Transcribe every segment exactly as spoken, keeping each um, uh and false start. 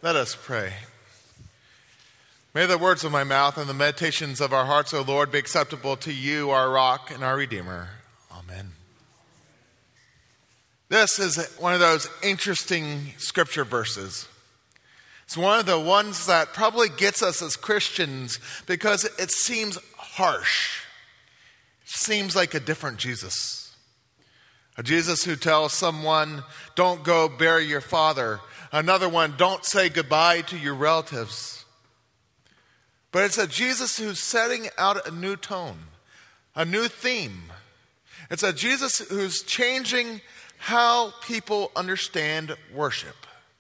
Let us pray. May the words of my mouth and the meditations of our hearts, O Lord, be acceptable to you, our rock and our redeemer. Amen. This is one of those interesting scripture verses. It's one of the ones that probably gets us as Christians because it seems harsh. It seems like a different Jesus. A Jesus who tells someone, don't go bury your father. Another one, don't say goodbye to your relatives. But it's a Jesus who's setting out a new tone, a new theme. It's a Jesus who's changing how people understand worship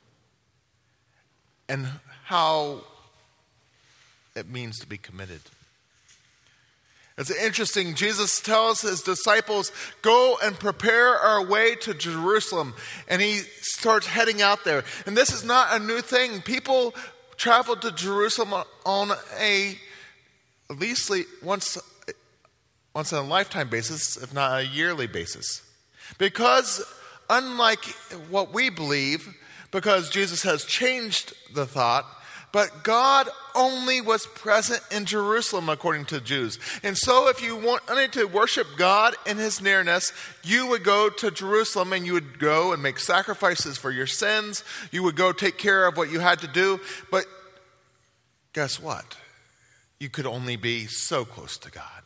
and how it means to be committed. It's interesting. Jesus tells his disciples, go and prepare our way to Jerusalem. And he starts heading out there. And this is not a new thing. People traveled to Jerusalem on a, at least once, once on a lifetime basis, if not a yearly basis. Because unlike what we believe, because Jesus has changed the thought, but God only was present in Jerusalem according to Jews. And so if you wanted to worship God in his nearness, you would go to Jerusalem and you would go and make sacrifices for your sins. You would go take care of what you had to do. But guess what? You could only be so close to God.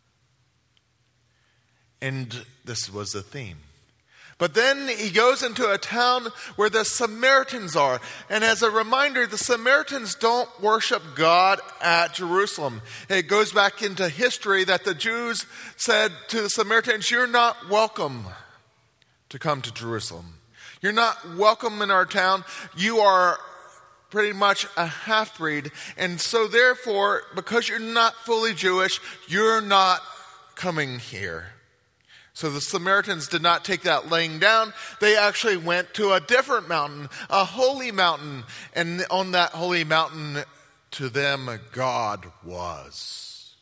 And this was the theme. But then he goes into a town where the Samaritans are. And as a reminder, the Samaritans don't worship God at Jerusalem. It goes back into history that the Jews said to the Samaritans, you're not welcome to come to Jerusalem. You're not welcome in our town. You are pretty much a half-breed. And so therefore, because you're not fully Jewish, you're not coming here. So the Samaritans did not take that laying down. They actually went to a different mountain, a holy mountain. And on that holy mountain, to them, God was.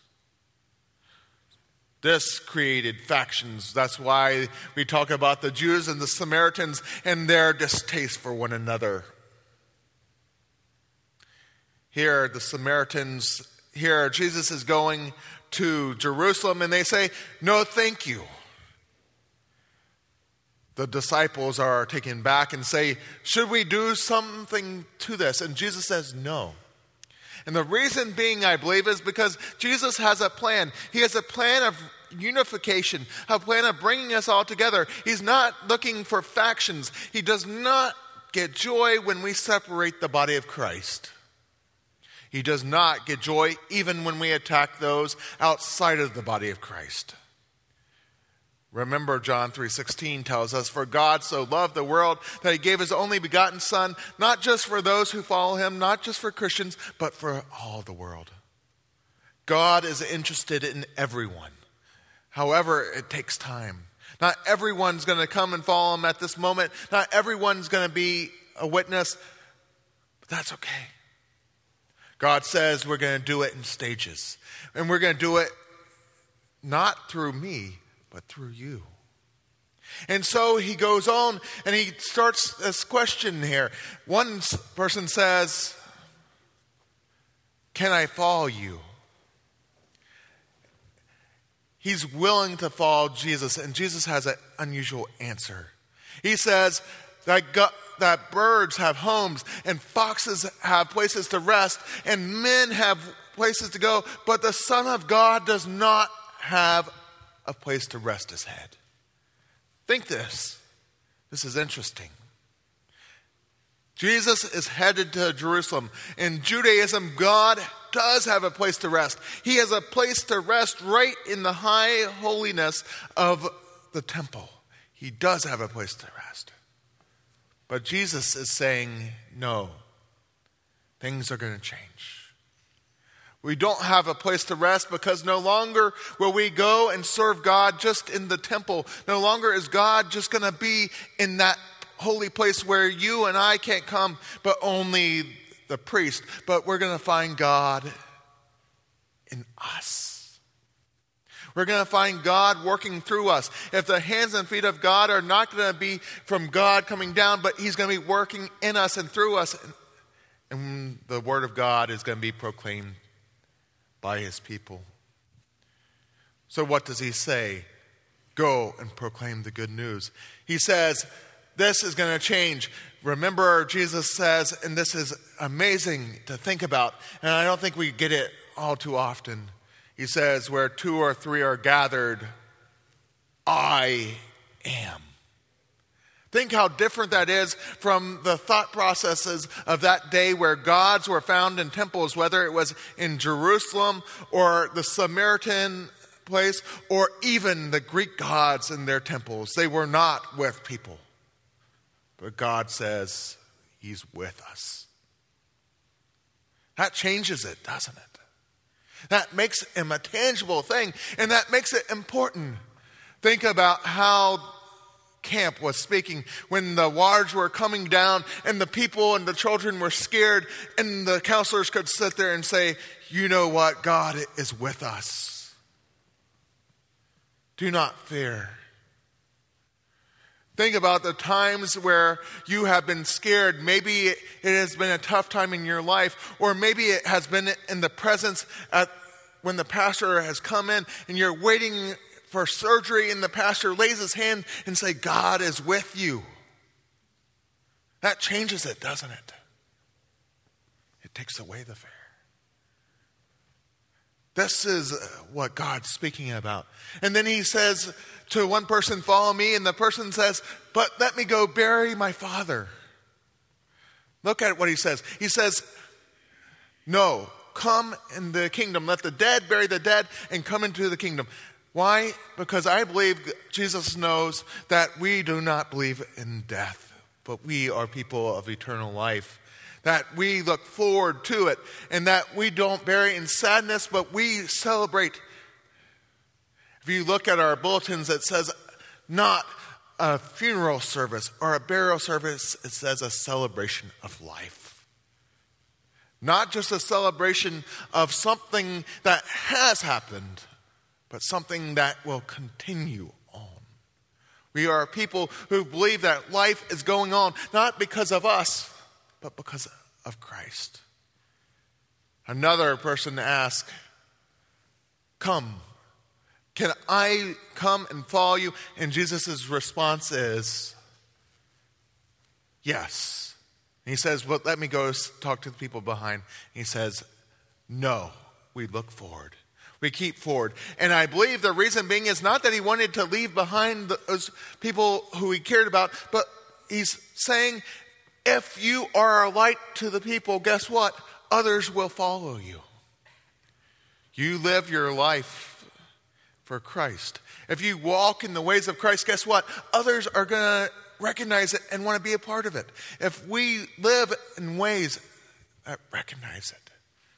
This created factions. That's why we talk about the Jews and the Samaritans and their distaste for one another. Here, the Samaritans, here Jesus is going to Jerusalem and they say, no, thank you. The disciples are taken back and say, should we do something to this? And Jesus says, no. And the reason being, I believe, is because Jesus has a plan. He has a plan of unification, a plan of bringing us all together. He's not looking for factions. He does not get joy when we separate the body of Christ. He does not get joy even when we attack those outside of the body of Christ. Remember, John three sixteen tells us, for God so loved the world that he gave his only begotten Son, not just for those who follow him, not just for Christians, but for all the world. God is interested in everyone. However, it takes time. Not everyone's going to come and follow him at this moment. Not everyone's going to be a witness, but that's okay. God says we're going to do it in stages. And we're going to do it not through me, but through you. And so he goes on and he starts this question here. One person says, can I follow you? He's willing to follow Jesus, and Jesus has an unusual answer. He says that, God, that birds have homes and foxes have places to rest and men have places to go, but the Son of God does not have a place to rest his head. Think this. This is interesting. Jesus is headed to Jerusalem. In Judaism, God does have a place to rest. He has a place to rest right in the high holiness of the temple. He does have a place to rest. But Jesus is saying, no, things are going to change. We don't have a place to rest because no longer will we go and serve God just in the temple. No longer is God just going to be in that holy place where you and I can't come, but only the priest. But we're going to find God in us. We're going to find God working through us. If the hands and feet of God are not going to be from God coming down, but he's going to be working in us and through us. And the word of God is going to be proclaimed by his people. So what does he say? Go and proclaim the good news. He says, this is going to change. Remember, Jesus says, and this is amazing to think about, and I don't think we get it all too often. He says, where two or three are gathered, I am. Think how different that is from the thought processes of that day where gods were found in temples, whether it was in Jerusalem or the Samaritan place or even the Greek gods in their temples. They were not with people. But God says he's with us. That changes it, doesn't it? That makes him a tangible thing, and that makes it important. Think about how Camp was speaking when the waters were coming down and the people and the children were scared, and the counselors could sit there and say, you know what? God is with us. Do not fear. Think about the times where you have been scared. Maybe it has been a tough time in your life, or maybe it has been in the presence at when the pastor has come in and you're waiting for surgery and the pastor lays his hand and say, God is with you. That changes it, doesn't it? It takes away the fear. This is what God's speaking about. And then he says to one person, follow me. And the person says, but let me go bury my father. Look at what he says. He says, no, come in the kingdom. Let the dead bury the dead and come into the kingdom. Why? Because I believe Jesus knows that we do not believe in death, but we are people of eternal life. That we look forward to it, and that we don't bury in sadness, but we celebrate. If you look at our bulletins, it says not a funeral service or a burial service, it says a celebration of life. Not just a celebration of something that has happened, but something that will continue on. We are people who believe that life is going on, not because of us, but because of Christ. Another person asked, come, can I come and follow you? And Jesus' response is, yes. And he says, well, let me go talk to the people behind. And he says, no, we look forward. We keep forward. And I believe the reason being is not that he wanted to leave behind those people who he cared about, but he's saying, if you are a light to the people, guess what? Others will follow you. You live your life for Christ. If you walk in the ways of Christ, guess what? Others are going to recognize it and want to be a part of it. If we live in ways that recognize it.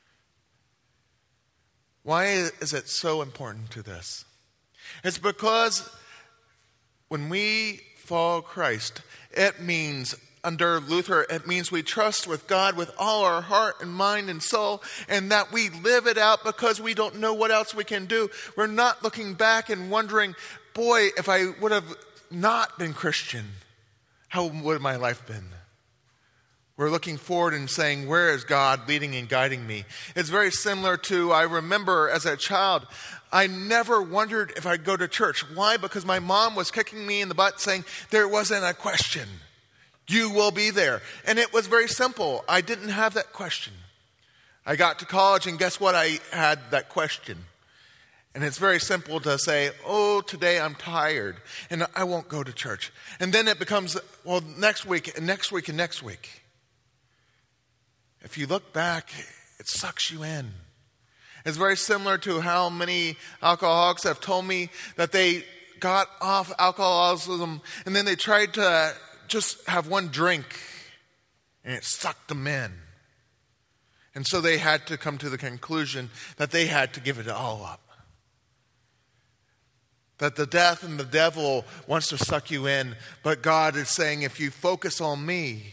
Why is it so important to this? It's because when we follow Christ, it means, under Luther, it means we trust with God with all our heart and mind and soul, and that we live it out because we don't know what else we can do. We're not looking back and wondering, boy, if I would have not been Christian, how would my life been? We're looking forward and saying, where is God leading and guiding me? It's very similar to, I remember as a child, I never wondered if I'd go to church. Why? Because my mom was kicking me in the butt saying, there wasn't a question. You will be there. And it was very simple. I didn't have that question. I got to college and guess what? I had that question. And it's very simple to say, oh, today I'm tired and I won't go to church. And then it becomes, well, next week and next week and next week. If you look back, it sucks you in. It's very similar to how many alcoholics have told me that they got off alcoholism and then they tried to just have one drink and it sucked them in. And so they had to come to the conclusion that they had to give it all up. That the death and the devil wants to suck you in, but God is saying, if you focus on me,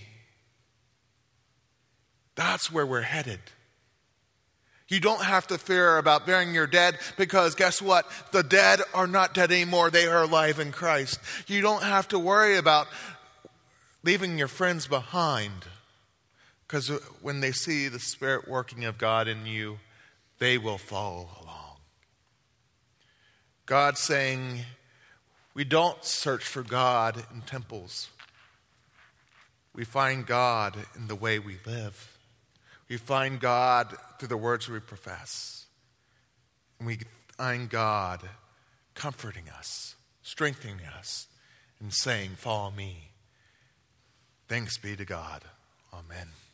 that's where we're headed. You don't have to fear about burying your dead because guess what? The dead are not dead anymore. They are alive in Christ. You don't have to worry about leaving your friends behind. Because when they see the Spirit working of God in you, they will follow along. God's saying, we don't search for God in temples. We find God in the way we live. We find God through the words we profess. And we find God comforting us, strengthening us, and saying, follow me. Thanks be to God. Amen.